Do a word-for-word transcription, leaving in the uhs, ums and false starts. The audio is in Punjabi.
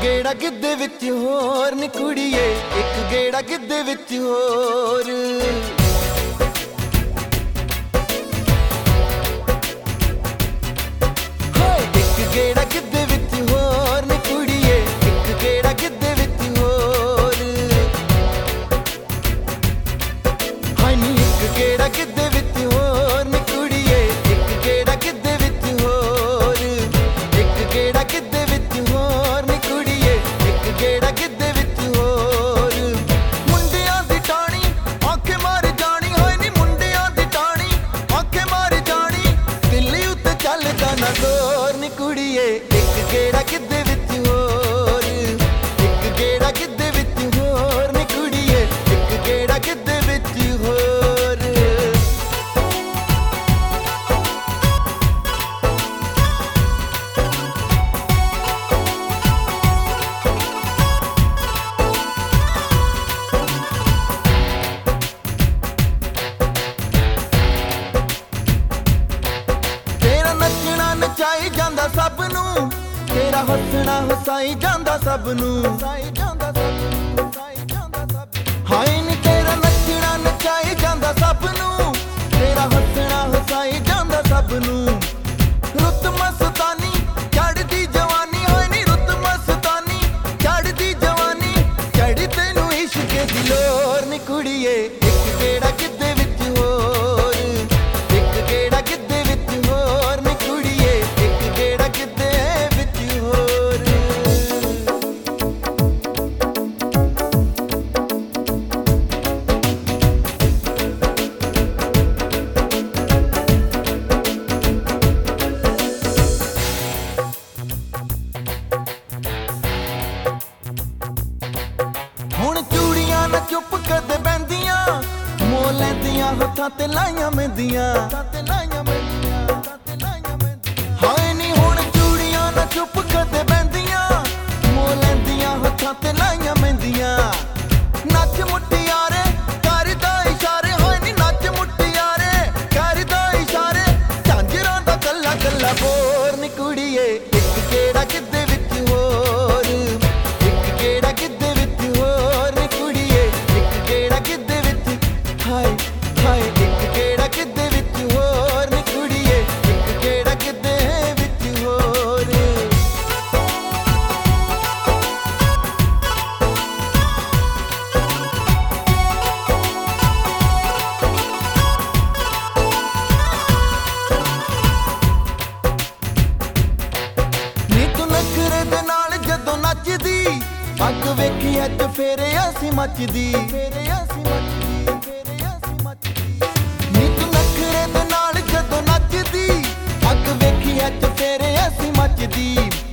ਗੇੜਾ ਗਿੱਧੇ ਵਿੱਚ ਹੋਰ ਨੀ ਕੁੜੀਏ, ਇੱਕ ਗੇੜਾ ਗਿੱਧੇ ਵਿੱਚ ਹੋਰ। ਹਾਏ ਇੱਕ ਗੇੜਾ ਗਿੱਧੇ ਵਿੱਚ ਹੋਰ ਨੀ ਕੁੜੀਏ, ਇੱਕ ਗੇੜਾ ਗਿੱਧੇ ਵਿੱਚ ਹੋਰ। ਹਾਏ ਨੀ ਇੱਕ ਗੇੜਾ ਗਿੱਧੇ ਵਿੱਚ ਹੋਰ ਨੀ ਕੁੜੀਏ, ਇੱਕ ਗੇੜਾ ਗਿੱਧੇ ਵਿੱਚ ਹੋਰ। ਇੱਕ ਗੇੜਾ ਗਿੱਧੇ ਵਿੱਚ ਹੋਰ ਨੀ ਕੁੜੀਏ, ਇੱਕ ਗੇੜਾ ਗਿੱਧੇ ਵਿੱਚ ਹੋਰ। ਮੁੰਡਿਆਂ ਦੀ ਟਾਣੀ ਆਖੇ ਮਾਰ ਜਾਣੀ, ਹੋਏ ਨੀ ਮੁੰਡਿਆਂ ਦੀ ਟਾਣੀ ਆਖੇ ਮਾਰ ਜਾਣੀ। ਦਿੱਲੀ ਉੱਤੇ ਚੱਲਦਾ ਨਾ ਜ਼ੋਰ ਨੀ ਕੁੜੀਏ, ਇੱਕ ਗੇੜਾ ਗਿੱਧੇ ਵਿੱਚ ਹੋਰ। ਇੱਕ ਗੇੜਾ ਗਿੱਧੇ ਵਿੱਚ ਹੋਰ ਨੀ ਕੁੜੀਏ, ਇੱਕ ਗੇੜਾ ਗਿੱਧੇ ਵਿੱਚ ਹੋਰ। ਤੇਰਾ ਨੱਚਣਾ ਨਚਾਈ ਜਾਂਦਾ ਸਭ ਨੂੰ, ਤੇਰਾ ਹੱਸਣਾ ਹਸਾਈ ਜਾਂਦਾ ਸਭ ਨੂੰ। ਹਾਏ ਨੀ ਤੇਰਾ ਨੱਚਣਾ ਨਚਾਈ ਜਾਂਦਾ ਸਭ ਨੂੰ, ਤੇਰਾ ਹੱਸਣਾ ਹਸਾਈ ਜਾਂਦਾ ਸਭ ਨੂੰ। ਰੁੱਤ ਮਸਤਾਨੀ ਚੜ੍ਹਦੀ ਜਵਾਨੀ, ਹੋਏ ਨੀ ਰੁੱਤ ਮਸਤਾਨੀ ਚੜ੍ਹਦੀ ਜਵਾਨੀ। ਚੜ੍ਹੀ ਤੈਨੂੰ ਇਸ਼ਕ ਦੀ ਲੋਰ ਨੀ ਕੁੜੀਏ, ਇੱਕ ਗੇੜਾ ਗਿੱਧੇ ਵਿੱਚ ਹੋਰ। ਇੱਕ ਗੇੜਾ ਗਿੱਧੇ ਵਿੱਚ ਹੋਰ ਨੀ ਕੁੜੀਏ, ਇੱਕ ਗੇੜਾ ਗਿੱਧੇ ਵਿੱਚ ਹੋਰ। ਹੁਣ ਚੂੜੀਆਂ ਨਾ ਚੁੱਪ ਕਦੇ ਬਹਿੰਦੀਆਂ, ਮੋਹ ਲੈਂਦੀਆਂ ਹੱਥਾਂ ਤੇ ਲਾਈਆਂ ਮਹਿੰਦੀਆਂ। ਹਾਏ ਨੀ ਹੁਣ ਚੂੜੀਆਂ ਨਾ ਚੁੱਪ ਕਦੇ ਬਹਿੰਦੀਆਂ, ਮੋਹ ਲੈਂਦੀਆਂ ਹੱਥਾਂ ਤੇ ਲਾਈਆਂ ਮਹਿੰਦੀਆਂ। ਨੱਚ ਮੁਟਿਆਰੇ ਕਰਦਾ ਇਸ਼ਾਰੇ, ਹੋਏ ਨੀ ਨੱਚ ਮੁਟਿਆਰੇ ਕਰਦਾ ਇਸ਼ਾਰੇ। ਝਾਂਜਰਾਂ ਦਾ ਕੱਲਾ ਕੱਲਾ ਬੋਰ ਨੀ ਕੁੜੀਏ, ਇੱਕ ਗੇੜਾ ਗਿੱਧੇ ਵਿੱਚ ਹੋਰ। ਇੱਕ ਗੇੜਾ ਗਿੱਧੇ ਵਿੱਚ ਹੋਰ ਨੀ ਕੁੜੀਏ, ਇੱਕ ਗੇੜਾ ਗਿੱਧੇ ਵਿੱਚ। ਹਾਏ ਹਾਏ ਇੱਕ ਗੇੜਾ ਗਿੱਧੇ ਵਿੱਚ ਹੋਰ ਨੀ ਕੁੜੀਏ, ਇੱਕ ਗੇੜਾ ਗਿੱਧੇ ਵਿੱਚ ਹੋਰ। ਨੀ ਤੂੰ ਨਖਰੇ ਦੇ ਨਾਲ ਜਦੋਂ ਨੱਚਦੀ, ਅੱਗ ਵੇਖੀ ਅੱਜ ਫੇਰੇ ਅਸੀਂ ਮੱਚਦੀ। ਨੀ ਤੂੰ ਨਖਰੇ ਦੇ ਨਾਲ ਜਦੋਂ ਨੱਚਦੀ, ਅੱਗ ਵੇਖੀ ਅੱਜ ਫੇਰੇ ਅਸੀਂ ਮੱਚਦੀ।